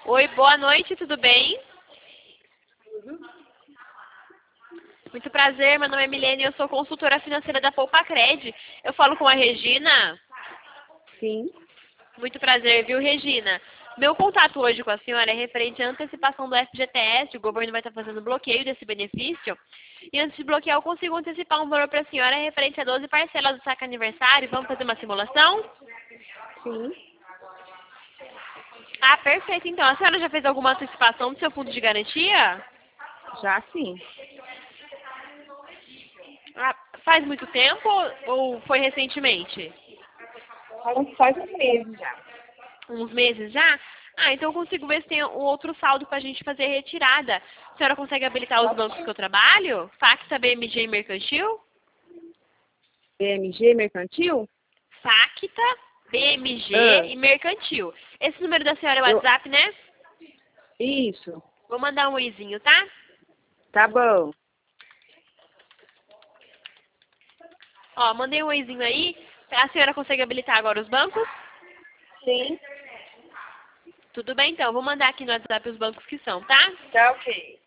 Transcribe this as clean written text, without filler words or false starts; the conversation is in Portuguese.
Oi, boa noite, tudo bem? Muito prazer, meu nome é Milene e eu sou consultora financeira da Poupacred. Eu falo com a Regina. Sim. Muito prazer, viu, Regina? Meu contato hoje com a senhora é referente à antecipação do FGTS. O governo vai estar fazendo bloqueio desse benefício. E antes de bloquear, eu consigo antecipar um valor para a senhora referente a 12 parcelas do saque aniversário. Vamos fazer uma simulação? Sim. Ah, perfeito. Então, a senhora já fez alguma antecipação do seu fundo de garantia? Já sim. Ah, faz muito tempo ou foi recentemente? Faz uns meses já. Uns meses já? Ah, então eu consigo ver se tem um outro saldo para a gente fazer retirada. A senhora consegue habilitar os bancos que eu trabalho? Facta, BMG e Mercantil? BMG Mercantil? Facta, BMG Ah, e Mercantil. Esse número da senhora é o eu... WhatsApp, né? Isso. Vou mandar um oizinho, tá? Tá bom. Ó, mandei um oizinho aí. A senhora consegue habilitar agora os bancos? Sim. Tudo bem, então. Vou mandar aqui no WhatsApp os bancos que são, tá? Tá ok.